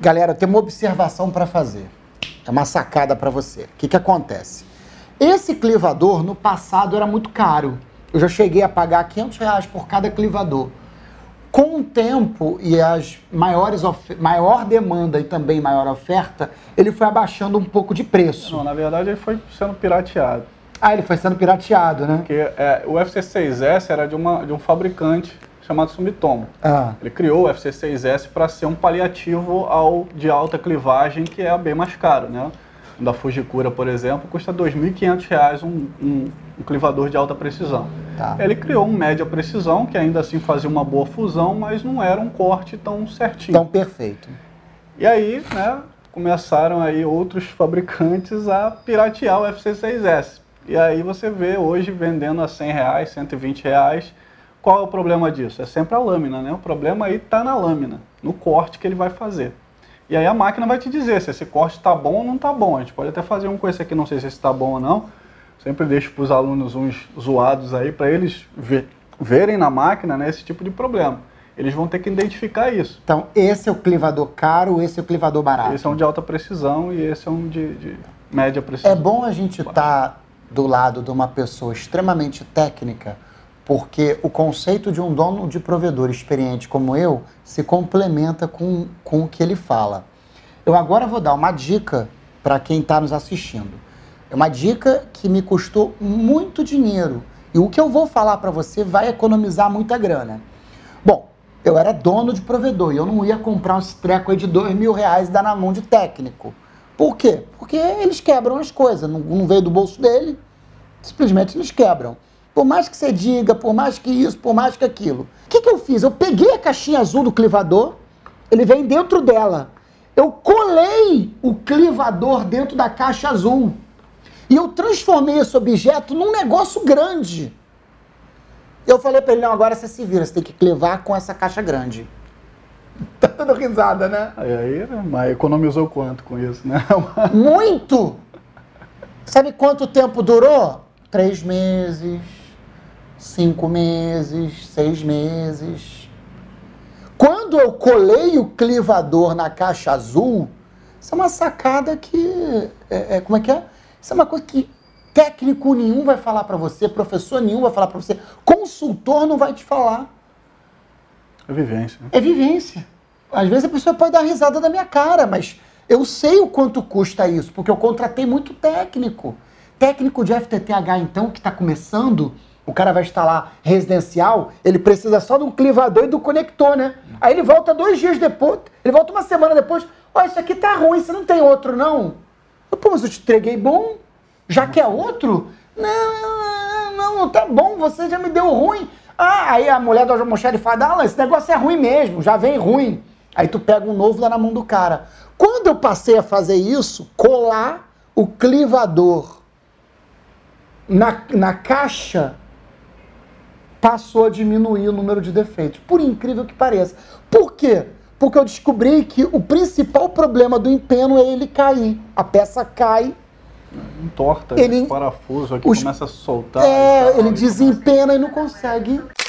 Galera, eu tenho uma observação para fazer. É uma sacada para você. O que acontece? Esse clivador, no passado, era muito caro. Eu já cheguei a pagar R$500 por cada clivador. Com o tempo e as maior demanda e também maior oferta, ele foi abaixando um pouco de preço. Não, na verdade, ele foi sendo pirateado. Ah, ele foi sendo pirateado, né? Porque o UFC6S era de um fabricante chamado Sumitomo. Ele criou o UFC6S para ser um paliativo ao de alta clivagem, que é bem mais caro, né? O da Fujikura, por exemplo, custa R$2.500 um clivador de alta precisão. Tá. Ele criou um média precisão, que ainda assim fazia uma boa fusão, mas não era um corte tão certinho. Tão perfeito. E aí, né, começaram aí outros fabricantes a piratear o UFC6S. E aí você vê hoje vendendo a R$100, R$120. Qual é o problema disso? É sempre a lâmina, né? O problema aí está na lâmina, no corte que ele vai fazer. E aí a máquina vai te dizer se esse corte está bom ou não está bom. A gente pode até fazer um com esse aqui, não sei se esse está bom ou não. Sempre deixo para os alunos uns zoados aí, para eles verem na máquina, né, esse tipo de problema. Eles vão ter que identificar isso. Então, esse é o clivador caro, esse é o clivador barato. Esse é um de alta precisão e esse é um de média precisão. É bom a gente estar do lado de uma pessoa extremamente técnica, porque o conceito de um dono de provedor experiente como eu se complementa com o que ele fala. Eu agora vou dar uma dica para quem está nos assistindo. É uma dica que me custou muito dinheiro. E o que eu vou falar para você vai economizar muita grana. Bom, eu era dono de provedor e eu não ia comprar esse treco aí de R$2.000 e dar na mão de técnico. Por quê? Porque eles quebram as coisas. Não veio do bolso dele, simplesmente eles quebram. Por mais que você diga, por mais que isso, por mais que aquilo. O que eu fiz? Eu peguei a caixinha azul do clivador, ele vem dentro dela. Eu colei o clivador dentro da caixa azul. E eu transformei esse objeto num negócio grande. Eu falei pra ele, não, agora você se vira, você tem que clivar com essa caixa grande. Tá dando risada, né? Aí, mas economizou quanto com isso, né? Muito! Sabe quanto tempo durou? 3 meses, 5 meses, 6 meses. Quando eu colei o clivador na caixa azul, isso é uma sacada que... como é que é? Isso é uma coisa que técnico nenhum vai falar para você, professor nenhum vai falar para você, consultor não vai te falar. É vivência. É vivência. Às vezes a pessoa pode dar risada da minha cara, mas eu sei o quanto custa isso, porque eu contratei muito técnico. Técnico de FTTH, então, que está começando, o cara vai instalar residencial, ele precisa só de um clivador e do conector, né? Aí ele volta 2 dias depois, ele volta uma semana depois, ó, isso aqui tá ruim, você não tem outro, não? Pô, mas eu te entreguei bom, já quer outro? Não, tá bom, você já me deu ruim. Ah, aí a mulher do almoxarifado fala, esse negócio é ruim mesmo, já vem ruim. Aí tu pega um novo, dá na mão do cara. Quando eu passei a fazer isso, colar o clivador na caixa, passou a diminuir o número de defeitos, por incrível que pareça. Por quê? Porque eu descobri que o principal problema do empeno é ele cair. A peça cai. Entorta, esse parafuso aqui começa a soltar. Ele desempena e não consegue